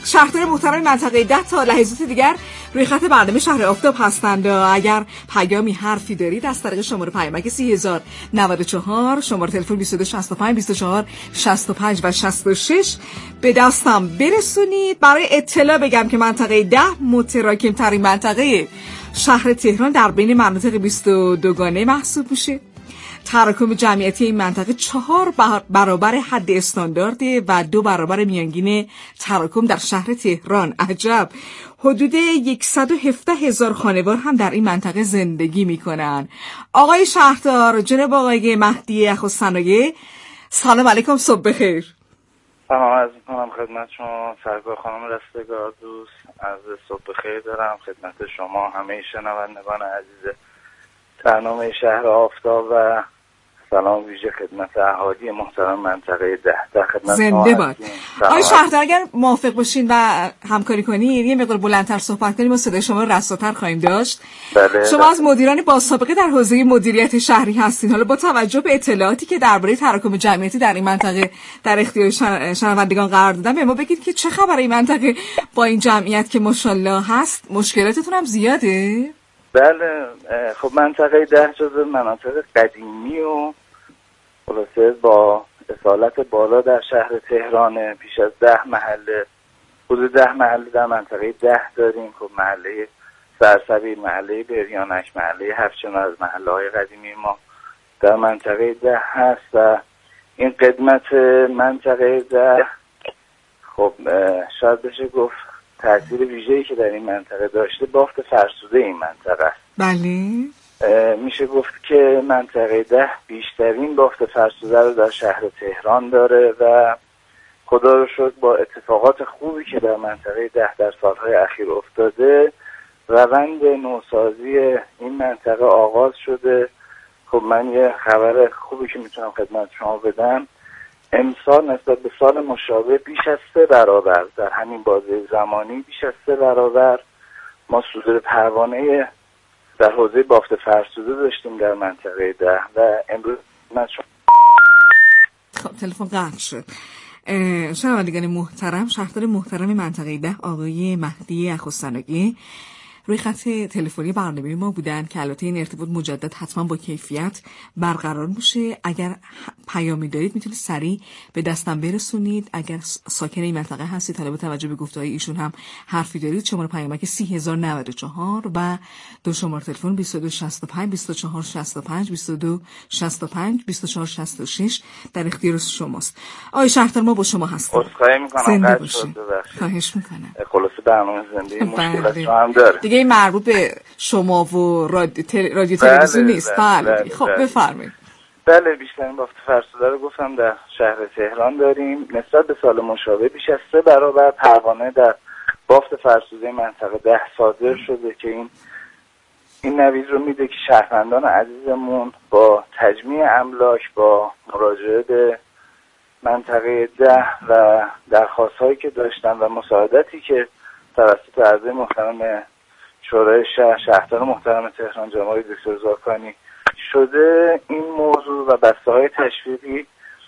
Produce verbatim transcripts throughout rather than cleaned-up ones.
شهردار محترم منطقه ده تا لحظات دیگر روی خط برنامه شهر آفتاب هستند. اگر پیامی حرفی دارید از طریق شماره پیامک سی هزار و نود و چهار، شماره تلفن بیست و دو شصت و پنج بیست و چهار شصت و پنج و شصت و شش به دستم برسونید. برای اطلاع بگم که منطقه ده متراکم ترین منطقه شهر تهران در بین مناطق بیست و دو گانه محسوب میشه. تراکم جمعیتی این منطقه چهار برابر حد استاندارده و دو برابر میانگین تراکم در شهر تهران. عجب. حدود صد و هفده هزار خانوار هم در این منطقه زندگی میکنن. آقای شهردار جناب آقای مهدی اخوصنایه، سلام علیکم، صبح بخیر. سلام عرض میکنم خدمت شما سرکار خانم رستگار دوست، از صبح بخیر دارم خدمت شما همه شنوندگان عزیز برنامه شهر آفتاب و سلام ویژه خدمت اهالی محترم منطقه ده. در خدمت زنده باد. آقای شهردار اگر موافق باشین و همکاری کنین یه مقدار بلندتر صحبت کنیم، ما صدای شما رو رساتر خواهیم داشت. بله. شما بله. از مدیران با سابقه در حوزه مدیریت شهری هستین. حالا با توجه به اطلاعاتی که درباره تراکم جمعیتی در این منطقه در اختیار شنوندگان قرار دادن، به ما بگید که چه خبره این منطقه با این جمعیت که ماشاءالله هست؟ مشکلاتتون هم زیاده؟ بله. خب منطقه ده جزو مناطق قدیمی و خلاصه با اصالت بالا در شهر تهران. پیش از ده محله حدود ده محله در منطقه ده داریم. خب محله سرسبیل، محله بریانک، محله هفچنار از محله های قدیمی ما در منطقه ده هست و این قدمت منطقه ده خب شاید بشه گفت تأثیر ویژه‌ای که در این منطقه داشته بافت فرسوده این منطقه است. بله. میشه گفت که منطقه ده بیشترین بافت فرسوده رو در شهر تهران داره و خدا رو شکر با اتفاقات خوبی که در منطقه ده در سالهای اخیر افتاده روند نوسازی این منطقه آغاز شده. خب من یه خبر خوبی که میتونم خدمت شما بدم، امسال نسبت به سال مشابه بیش از سه برابر در همین بازه زمانی بیش از سه برابر ما صدور پروانه در حوزه بافت فرسوده داشتیم در منطقه ده و امروز من شما خب تلفن قطع شد. شنوندگان محترم، شهردار محترم منطقه ده آقای مهدی اخوصنایه روی خط تلفنی برنامه ما بودن که البته این ارتباط مجدد حتما با کیفیت برقرار میشه. اگر پیامی دارید میتونید سریع به دستم برسونید. اگر ساکن این منطقه هستید حالا با توجه به گفته‌های ایشون هم حرفی دارید، شماره پیامک سی هزار و نود و چهار و دو شماره تلفن بیست و دو شصت و پنج بیست و چهار شصت و پنج بیست و دو شصت و پنج بیست و چهار شصت و شش در اختیار شماست. آقای شهردار ما با شما هستیم. عذرخواهی میکنم قطع شد. خواهش میکنم. خلاص برنامه زنده مشکلات هم داره. دیگه این مربوط به شما و رادیو تل... رادیو تلویزیون نیست. بله, بله, بله. خب بفرمایید. بله بیشترین بافت فرسوده رو گفتم در شهر تهران داریم. نسبت به سال مشابه بیش از سه برابر پروانه در بافت فرسوده منطقه ده صادر شده که این این نوید رو میده که شهروندان عزیزمون با تجمیع املاک، با مراجعه به منطقه ده و درخواست‌هایی که داشتن و مساعدتی که توسط اعضای محترم شورای شهر شهردار محترم تهران جناب دکتر زاکانی شده، این موضوع و بسته‌های تشویقی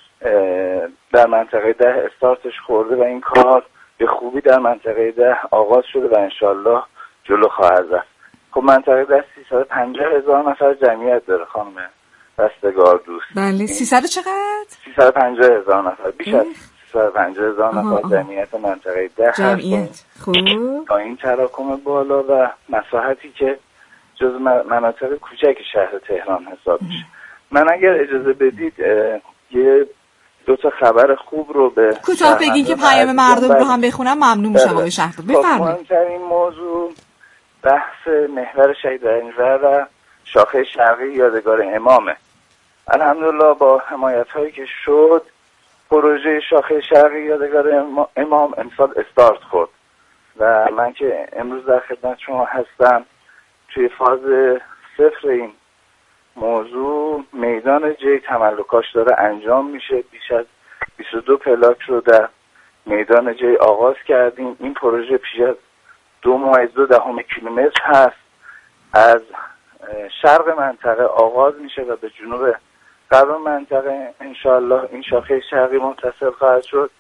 در منطقه ده استارتش خورده و این کار به خوبی در منطقه ده آغاز شده و انشالله جلو خواهد رفت. خب منطقه ده سیصد و پنجاه هزار نفر جمعیت داره خانم رستگار دوست. بله. سیصد چقدر؟ سیصد و پنجاه هزار نفر، بیش از سیصد و پنجاه هزار نفر جمعیت منطقه ده جمعیت. خب با این تراکم بالا و مساحتی که جز مناطق کوچک شهر تهران حساب میشه. من اگر اجازه بدید یه دو تا خبر خوب رو به کوتاه بگین که پیام مردم رو هم بخونم ممنون میشم آقای شهردار. بفرمایید. مهمترین موضوع بحث محور شهید رنجبر و شاخه شرقی یادگار امامه. الحمدلله با حمایت‌هایی که شد پروژه شاخه شرقی یادگار امام امسال استارت خورد و من که امروز در خدمت شما هستم توی فاز صفر این موضوع میدان جی تملکاش داره انجام میشه. بیش از بیست و دو پلاک رو در میدان جی آغاز کردیم. این پروژه پیش از دو ممیز دو دهم کیلومتر هست. از شرق منطقه آغاز میشه و به جنوب غرب منطقه انشاءالله این شاخه شرقی متصل خواهد شد.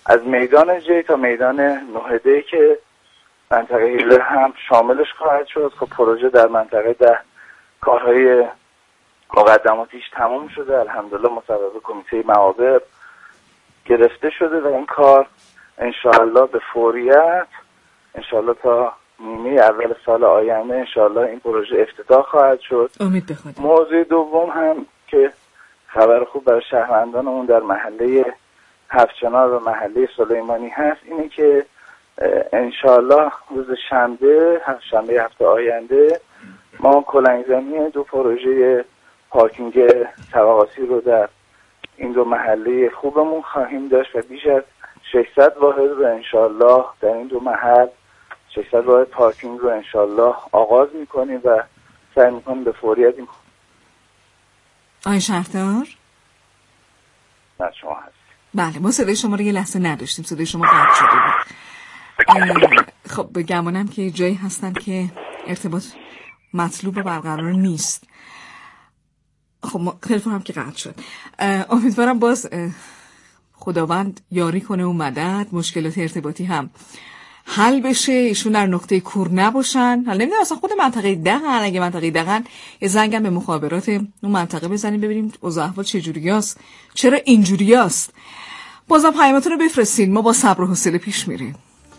از میدان جی تا میدان نهده که منطقه هیلر هم شاملش خواهد شد. خب پروژه در منطقه ده کارهای مقدماتیش تموم شده، الحمدلله مصوبه کمیته معابر گرفته شده و این کار انشاءالله به فوریت انشاءالله تا نیمه اول سال آینده انشاءالله این پروژه افتتاح خواهد شد. امید به خدا. موضوع دوم هم که خبر خوب برای شهروندانمون در محله هفت‌چنار و محله سلیمانی هست اینه که انشاءالله روز شنبه شنبه هفته آینده ما کلنگ‌زنی دو پروژه پارکینگ طبقاتی رو در این دو محله خوبمون خواهیم داشت و بیش از ششصد واحد رو انشاءالله در این دو محل ششصد واحد پارکینگ رو انشاءالله آغاز میکنیم و سعی میکنیم به فوریت این. آقای شهردار؟ نه شما هست. بله ما صدای شما رو یه لحظه نداشتیم، صدای شما قطع شده بود. خب به گمانم که جایی هستن که ارتباط مطلوب و برقرار نیست. خب تلفن هم که قطع شد. امیدوارم باز خداوند یاری کنه و مدد، مشکلات ارتباطی هم حل بشه، ایشون در نقطه کور نباشن. حالا نمیدونم اصلا خود منطقه ده اگه منطقه ده یه زنگم به مخابرات اون منطقه بزنیم ببینیم اوضاع احوال چجوریاست، چرا اینجوریاست. بازم پیامتون رو بفرستین، ما با صبر و حوصله پیش میریم.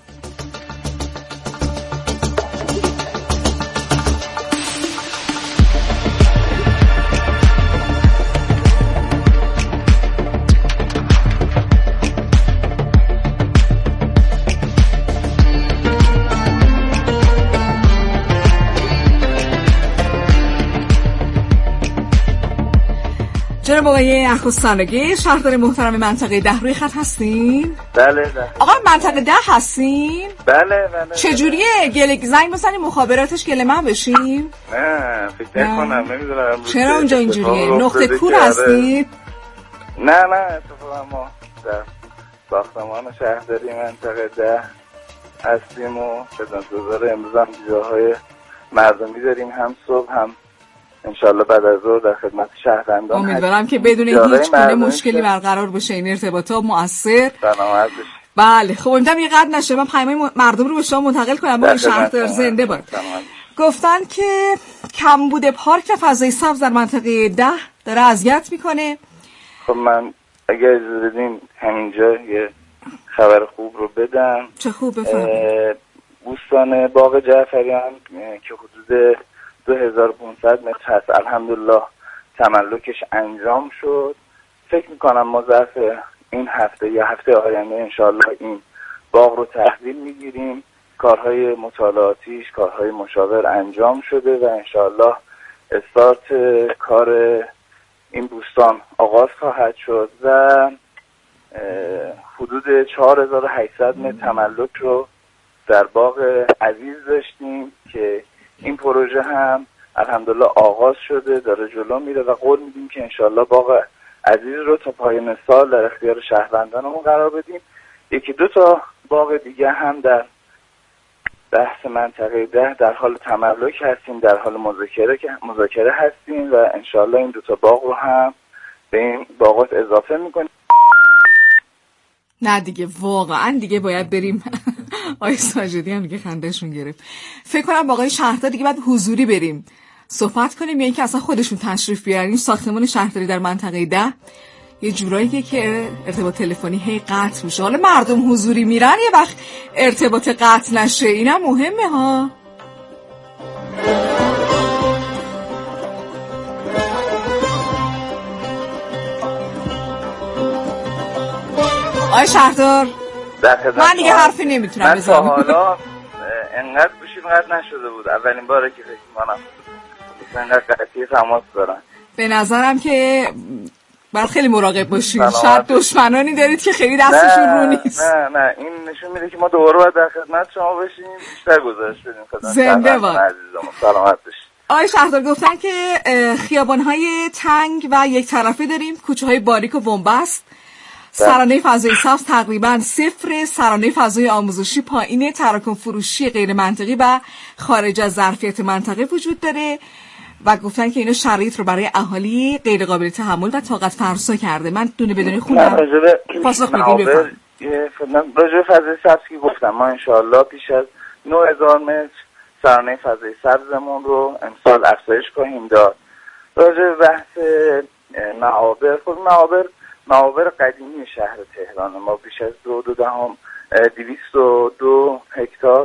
جناب آقای اخوستانگی شهردار محترم منطقه ده روی خط هستین؟ بله بله. آقا منطقه ده هستین؟ بله بله. چجوریه؟ گله زنگ بزنیم مخابراتش گله من بشیم؟ نه فکر نکنم، نمیدونم چرا اونجا اینجوریه؟ نقطه کور هستین؟ نه نه اتفاقا ما در ساختمان شهرداری منطقه ده هستیم و خدمتگزار امروز هم جاهای مردمی داریم، هم صبح هم انشالله بعد از ظهر در خدمت شهروندان. امیدوارم که بدون هیچ گونه مشکلی برقرار بشه این ارتباطات مؤثر. سلامت باشید. بله خب امیدوارم یه قد نشه، من پیام مردم رو به شما منتقل کنم. با شهردار زنده باد. گفتن که کمبود پارک و فضای سبز در منطقه ده داره اذیت میکنه. خب من اگر اجازه بدین همینجا یه خبر خوب رو بدم. چه خوب بفرمایید. بوستان باغ جعفریان که حدود دو هزار و پانصد متر هست الحمدلله تملکش انجام شد. فکر میکنم ما ظرف این هفته یا هفته آینده انشالله این باغ رو تحویل میگیریم. کارهای مطالعاتیش کارهای مشاور انجام شده و انشالله استارت کار این بوستان آغاز خواهد شد و حدود چهار هزار و هشتصد متر تملک رو در باغ عزیز داشتیم که این پروژه هم الحمدلله آغاز شده، داره جلو میره و قول میدیم که انشالله باغ عزیز رو تا پایان سال در اختیار شهروندانمون قرار بدیم. یکی دو تا باغ دیگه هم در بحث منطقه ده در حال تملک هستیم، در حال مذاکره مذاکره هستیم و انشالله این دو تا باغ رو هم به این باغات اضافه میکنیم. نه دیگه واقعا دیگه باید بریم. آقای ساجدی هم دیگه خندهشون گرفت. فکر کنم با آقای شهردار دیگه باید حضوری بریم صحبت کنیم یا اینکه اصلا خودشون تشریف بیارن. ساختمان شهرداری در منطقه ده یه جورایی که ارتباط تلفنی هی قطع میشه. حالا مردم حضوری میرن یه وقت ارتباط قطع نشه، اینم مهمه ها. آقای شهردار من دیگه حرفی نمیتونم بزنم. من تا حالا انقدر گوشیم قطع نشده بود، اولین باره که فکر میکنم انقدر قطعی تماس دارن. به نظرم که باید خیلی مراقب باشید، شاید دشمنانی دارید که خیلی دستشون رو نیست. نه نه این نشون میده که ما دوباره باید در خدمت شما باشیم، بیشتر گزارش بدیم. زنده باد. سلامت باشید. آقای شهردار گفتن که خیابان‌های تنگ و یک طرفه داریم، کوچه‌های باریک و بنبست، سرانه فضای سبز تقریبا صفر، سرانه فضای آموزشی پایینه، تراکم فروشی غیر منطقی و خارج از ظرفیت منطقه وجود داره و گفتن که اینا شرایط رو برای اهالی غیر قابل تحمل و طاقت فرسا کرده. من دونه بدون خونم پاسخ میدیم. راجع به فضای سبز که گفتم، ما انشاءالله پیش از نه هزار متر سرانه فضای سبزمون رو امسال افزایش خواهیم داد. راجع به بحث معابر، خود معابر معابر قدیمی شهر تهران، ما بیش از دو دو دهم دویست و دو هکتار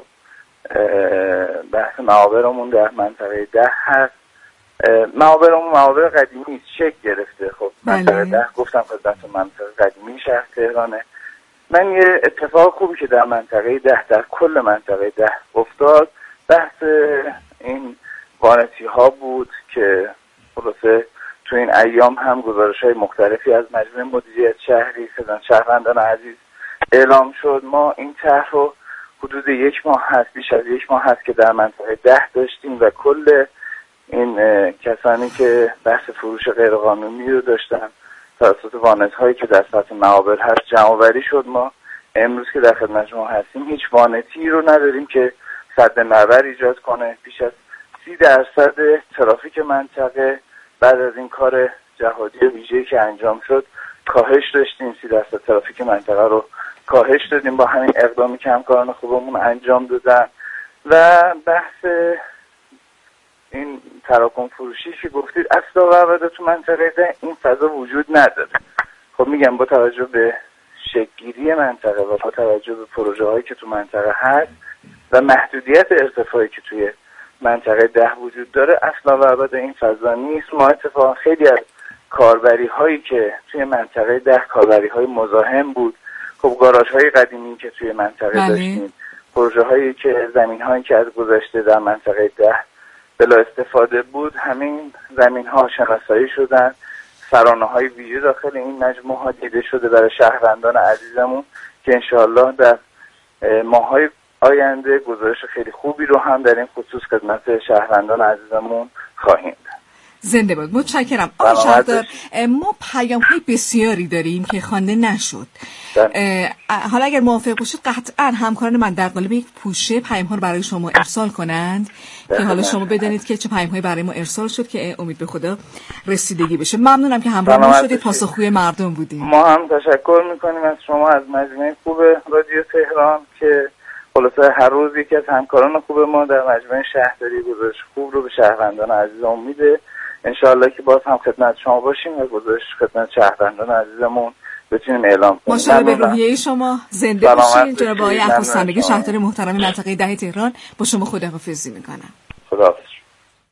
بحث معابرمون در منطقه ده هست. معابرمون معابر قدیمی شکل گرفته. خب منطقه ده گفتم خدمت منطقه قدیمی شهر تهرانه. من یه اتفاق خوبی که در منطقه ده در کل منطقه ده افتاد بحث این وانتی ها بود که خلاصه تو این ایام هم گزارش های مختلفی از مجموعه مدیریت شهری خدمت شهروندان عزیز اعلام شد. ما این طرح رو حدود یک ماه هست، بیش از یک ماه هست که در منطقه ده داشتیم و کل این کسانی که بحث فروش غیرقانونی رو داشتن توسط وانت هایی که در سطح معابر هست جمع‌آوری شد. ما امروز که در خدمت شما هستیم هیچ وانتی رو نداریم که سد معبر ایجاد کنه. بیش از سی درصد ترافیک منطقه بعد از این کار جهادی ویژه‌ای که انجام شد کاهش داشتیم. سی درصد ترافیک منطقه رو کاهش دادیم با همین اقدامی که همکاران خوبمون انجام دادن. و بحث این تراکم فروشی که گفتید اصلا و ابدا تو منطقه ده این فضا وجود نداره. خب میگم با توجه به شکل‌گیری منطقه و با توجه به پروژه هایی که تو منطقه هست و محدودیت ارتفاعی که توی منطقه ده وجود داره اصلا و ابدا این فضا نیست. ما اتفاقا خیلی از کاربری هایی که توی منطقه ده کاربری های مزاحم بود. خب گاراژ های قدیمی که توی منطقه بله. داشتیم، پروژه هایی که زمین هایی که از گذشته در منطقه ده بلا استفاده بود، همین زمین ها شناسایی شدن. سرانه های ویژه داخل این مجموعه ها دیده شده برای شهروندان عزیزمون که انشاءالله در ماه های آینده گزارش خیلی خوبی رو هم در این خصوص خدمت شهروندان عزیزمون خواهیم. زنده باد. متشکرم. آقای شهردار، ما پیام های بسیاری داریم که خوانده نشد. حالا اگر موافق باشید قطعا همکاران من در قالب یک پوشه پیام ها رو برای شما ارسال کنند که حالا شما بدانید که چه پیام هایی برای ما ارسال شد که امید به خدا رسیدگی بشه. ممنونم که همراه ما شدید، پاسخگوی مردم بودیم. ما هم تشکر میکنیم از شما، از مجموعه خوب رادیو تهران که خلاصه هر روز یکی از همکاران خوب ما در مجموعه شهرداری گزارش خوب رو به شهروندان عزیزمون میده. انشاءالله که باز هم خدمت شما باشیم و گزارش خدمت شهروندان عزیزمون بتونیم اعلام کنیم. ماشاءالله به روحیه شما. زنده باشین. جناب آقای عفوس صندوقی شهردار محترم منطقه ده تهران با شما خداحافظی میکنم. خداحافظ.